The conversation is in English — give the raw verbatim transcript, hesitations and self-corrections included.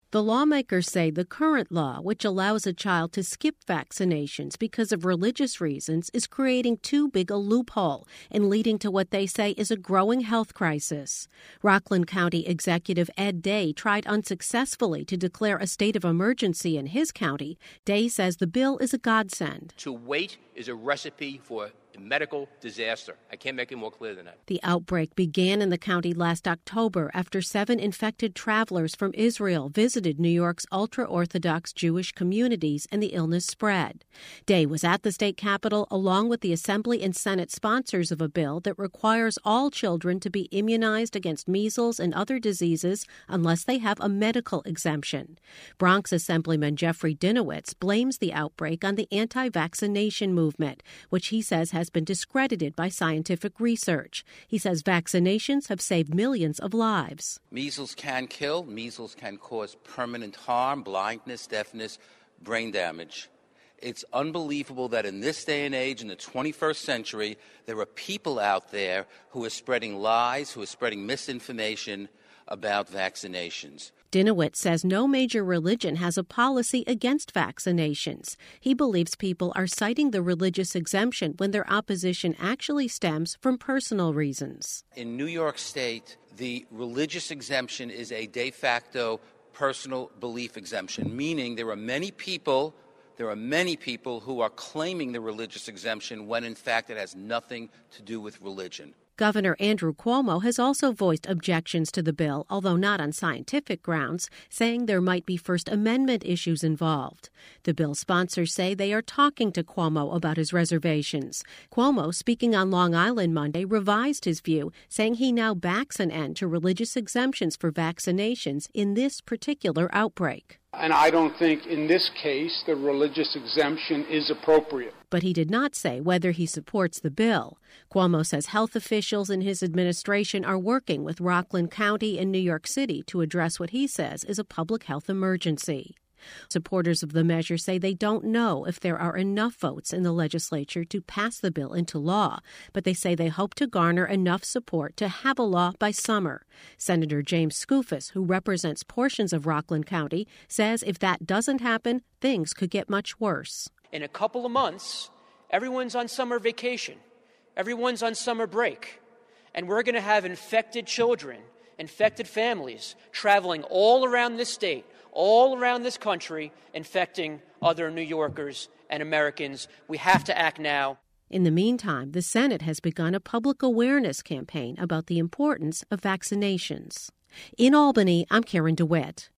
The lawmakers say the current law, which allows a child to skip vaccinations because of religious reasons, is creating too big a loophole and leading to what they say is a growing health crisis. Rockland County Executive Ed Day tried unsuccessfully to declare a state of emergency in his county. Day says the bill is a godsend. To wait is a recipe for medical disaster. I can't make it more clear than that. The outbreak began in the county last October after seven infected travelers from Israel visited New York's ultra-Orthodox Jewish communities and the illness spread. Day was at the state capitol along with the Assembly and Senate sponsors of a bill that requires all children to be immunized against measles and other diseases unless they have a medical exemption. Bronx Assemblyman Jeffrey Dinowitz blames the outbreak on the anti-vaccination movement, which he says has been discredited by scientific research. He says vaccinations have saved millions of lives. Measles can kill. Measles can cause permanent harm, blindness, deafness, brain damage. It's unbelievable that in this day and age, in the twenty-first century, there are people out there who are spreading lies, who are spreading misinformation about vaccinations. Dinowitz says no major religion has a policy against vaccinations. He believes people are citing the religious exemption when their opposition actually stems from personal reasons. In New York State, the religious exemption is a de facto personal belief exemption, meaning there are many people, there are many people who are claiming the religious exemption when in fact it has nothing to do with religion. Governor Andrew Cuomo has also voiced objections to the bill, although not on scientific grounds, saying there might be First Amendment issues involved. The bill's sponsors say they are talking to Cuomo about his reservations. Cuomo, speaking on Long Island Monday, revised his view, saying he now backs an end to religious exemptions for vaccinations in this particular outbreak. And I don't think in this case the religious exemption is appropriate. But he did not say whether he supports the bill. Cuomo says health officials in his administration are working with Rockland County and New York City to address what he says is a public health emergency. Supporters of the measure say they don't know if there are enough votes in the legislature to pass the bill into law, but they say they hope to garner enough support to have a law by summer. Senator James Skoufis, who represents portions of Rockland County, says if that doesn't happen, things could get much worse. In a couple of months, everyone's on summer vacation. Everyone's on summer break. And we're going to have infected children, infected families traveling all around this state, all around this country, infecting other New Yorkers and Americans. We have to act now. In the meantime, the Senate has begun a public awareness campaign about the importance of vaccinations. In Albany, I'm Karen DeWitt.